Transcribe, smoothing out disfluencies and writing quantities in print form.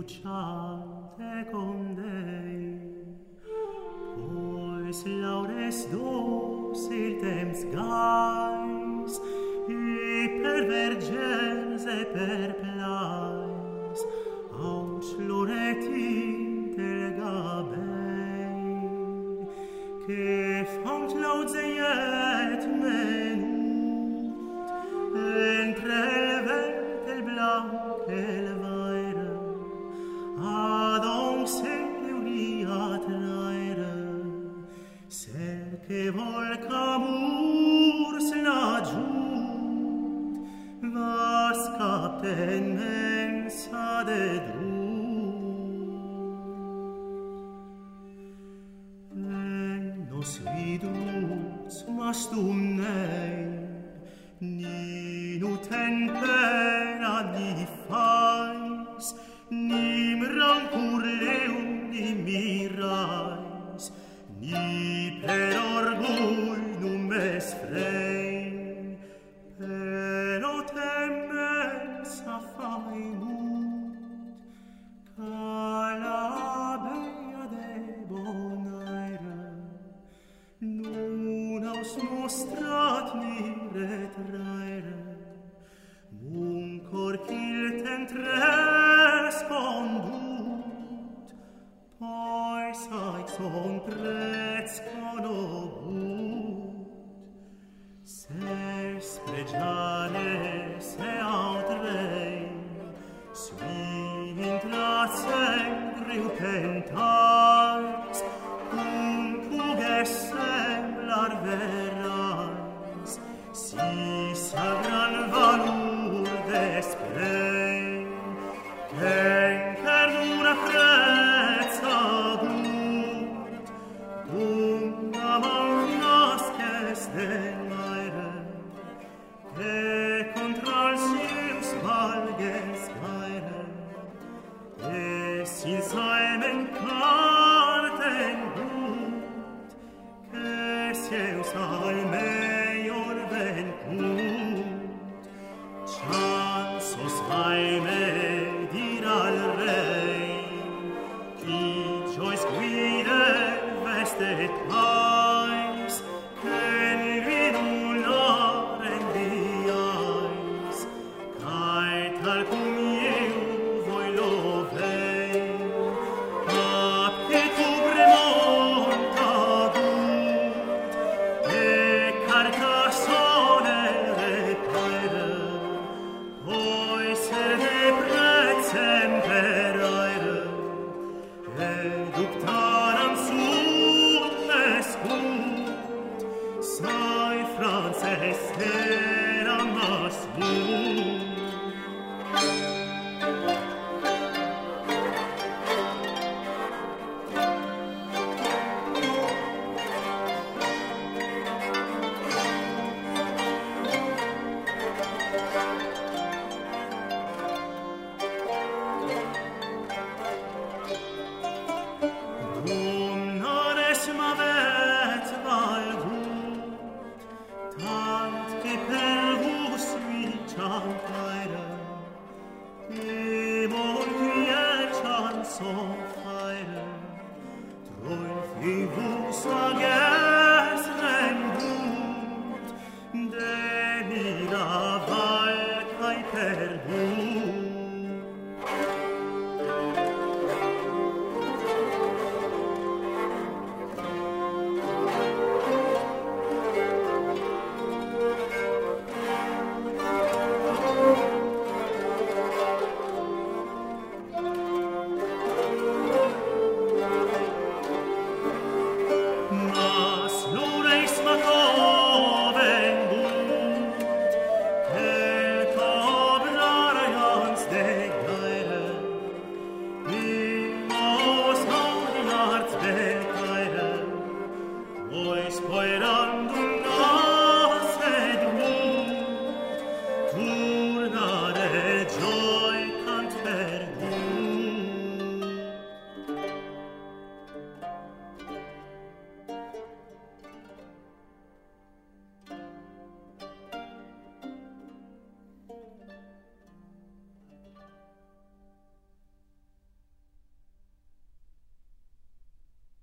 lucciante con Dei. Pois laures dos il temps gais, e per vergens e per plais, auc loretin del gabei, che font lauzeiet menut, entre el vent el blanc el vaire, adonc se reunia traire, cel che vol camurs l'agiut, vas capten mensa de drut. Nos viduts mastum nei, ni nuten pena ni fais, nim rancur leum ni mirais, ni per orgull num es frei, pero temens a faimut, ca la bella de bonaire nun aus mostrat ni retraire, mun cor kilten tres condut, poi sai son prez conogut, se spregiare se autrei, svin intracem riupentais, cum pugessem larverais, si sagran valur desprei, qu'encer una prez agut, cum amor nasces del aire, che contra el sius valgens gaire, e sin saimen carten gut, che sius al meior vencut, chansos haime dir al rei, qui jois guide vestet pais, che lui nulla rendiais, cae tal cum iu voi lo vei, capitum remonta gut, e Carcassone repaire, poi ser de prezem per aire, eductaram sum escut, sai Frances era mas mut. Tant che per vos vi chantaire, e molti chanson faire, troi vos agere,